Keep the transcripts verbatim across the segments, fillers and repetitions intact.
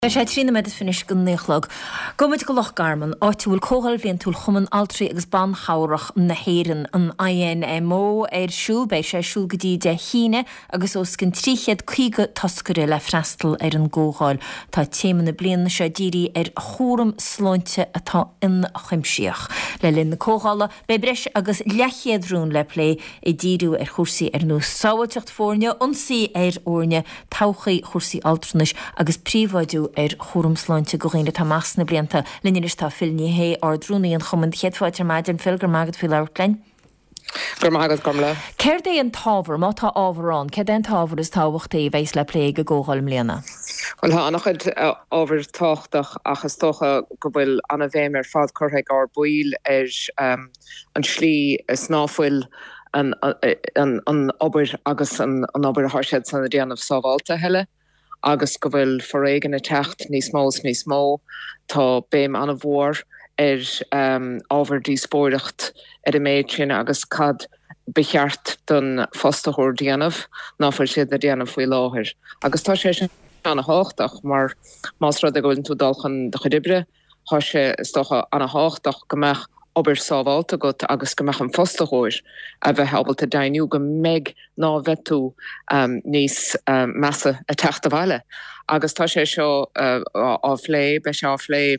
sé trína med finis go néchlog. Gomid go loch garman áitiúil cóhall bhíon túil chuman altrí agus ban chairach na héireann an I N M O ar siúl bei sé siúl gotí de híine agus os cin tríchéad chuige toscaire le freistal ar an ggóháil tá téman na bliana sé dírí ar chóram sláinte atá in chuimsíoch. Le linn na cóhála be breis agus lechiad rún le lé i díú ar chósaí ar nó sáhateocht fórne onsaí ar orne tauchaí chósaí altranis agus príomhádú ar chórumsláinte go réine tá más na blianta linneris tá filní hé ar drúnaí an chumand chéadfáidir maid an filgur magad fi leirlein. Gur magad gomla. Céir é an tábhar má tá ábharrán, cé an tábhar is táhachttaí bheits le lé go ggóáil mbliana? Well ha nach chud ábhar táchtach achas tócha go bhfuil anna bhéim ar fád chuthaigh ar buil ar um, an slí snáfuil an, an, an obair agus an, an obair hairsead san déanamh sábháilta heile. agus go bhfuil forréigen a techt níos mós níos mó tá béim an a bhór ar um, ábhar dí spóireacht ar a méid sin agus cad becheart don fostathóir déanamh náfuil siad na déanamh faoi láthir. Agus tá sé sin anna háchtach mar más rud a gohfuil tú dalchan de chudibre tá sé stocha anna háchtach gomach obair sábháilta got agus gomach an fostathóir a bheith hebalta dainiú go méid ná bheitú um, níos um, measa a teachta bhaile. Agus tá sé seo uh, á phlé, be sé á phlé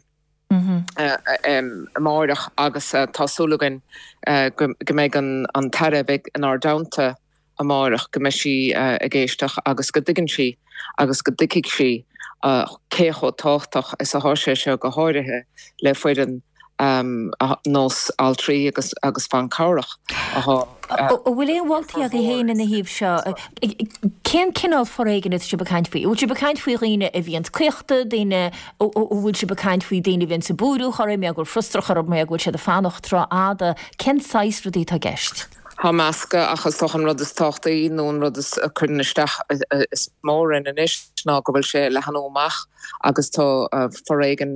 máireach agus uh, tásúlagan uh, go méid an, an taire bheith an ardánta a máireach go méid si uh, a géisteach agus go dtigann si agus go dtiigh si uh, cécho táchtach is a há sé seo go háirithe le foiidan Um, nós altrí agus, agus fan cáirach. Bhfuil éon bhiltaí a héana na híomh seo, cén cinál forréigen is se becaint faoi? Bhfuil se becaint faoi riine a bhíon cléachta daine bhfuil se becaint faoi daine bhíon sa búrú choir mé gur frustrach ar mé bhfuil se de fannacht rá ada, cén sais rudí tá gceist? Tá measca achas toch an rud is táchtaí nó an rud is chunneisteach is mór in inis ná go bhfuil sé le hanóach agus tá forréigen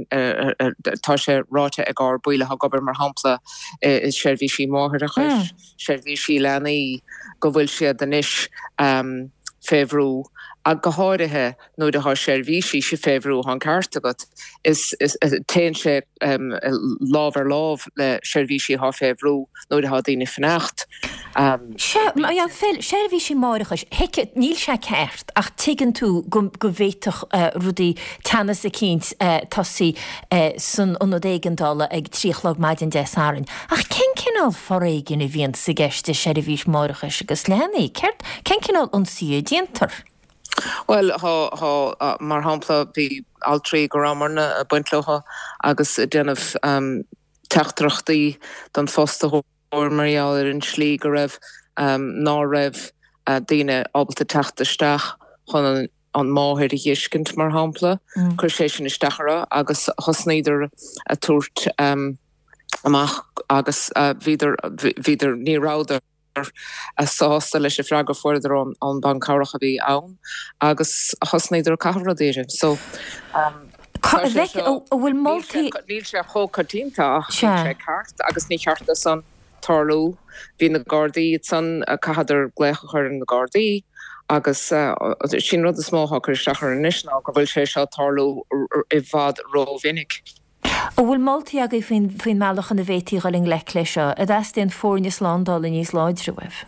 tá sé ráte ag ár buile ha gobar mar hampla is sé bhí sí máthairach sé bhí sí lenaí go bhfuil siad den isis um, féhrú a go háirithe nó de haar sérvíisi se féhrú an cartagat is is tein sé um, láv ar láv le sérvíisi ha féhrú nó de ha dine fannacht. Um, ja fel sérvíisi máirichas heke níl se ceart ach tigan tú go go bhéitoch uh, rudí tannas a kins uh, tosí uh, san onodégendála ag tríchlog maidin de sárin. Ach ken cinál forréigin i bhíon sa gceiste sérvís máirichas agus lenaí ceart ken cinál onsí dientar? Well, ha, ha, uh, mar hampla bhí altrí go ramarna a buintlocha agus déanamh um, teachtrachtaí don fostathóir marall ar an slí go raibh um, ná raibh uh, daine ábalta teachtaisteach chun an, an máthir a dhiiscint mar hampla, mm. chuir sé sin istechara agus thosnéidir a túirt um, amach agus uh, víidir víidir níráidir a sásta leis a freaga fuidir an, an ban cáireach a bhí ann agus thosnéidir cabhradéire. So um, bhfuil moltaí níl sé cho cartínta sé ceart agus ní cheartta san tarlú hí na Gardaí san cahadidir glécha chuir an na Gardaí agus uh, sin rud is smóthachar stachar an isná go bhfuil sé seo tarlú i bhfad rómhinnig. O bhfuil moltaí aga faoin faoin meallach an na bhétaí gáling le lei seo, a d éastíon fórne slándáil in níos láidre webh?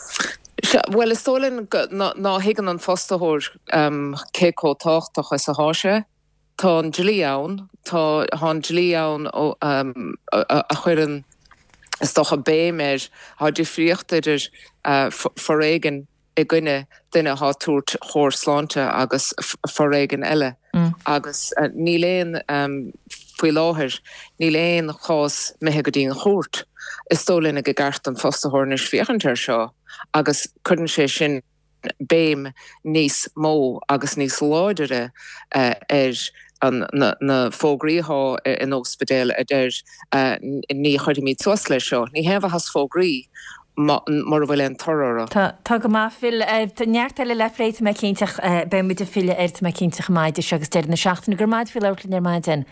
Well, is tólinn ná higan an fostathóir um, cécó táchtach is a háise. Tá an dlí ann, tá an dlí ann um, a, a, a chuireann is doch a béim ar há difríochtidir uh, forréigen i gcuine duine há túirt chóir sláinte agus forréigen eile. Mm. Agus uh, ní léon um, faoi láthir, ní léon chás methe go dtíon chóirt. Is tólinna go gart an fostathóir na sfiochantar seo, agus chuann sé sin béim níos mó agus níos láidere uh, ar an na, na fógraíá in ospedéil a déir uh, ní chuirtí míid tuas lei seo. Ní hefah has fógraí mar bhfuil an torra. Tá go má fil neart eile leréit me cinnteach be mu a file airt me cinnteach maidide agus deir na seachtainna gur maid fil leirlinn ar maidin.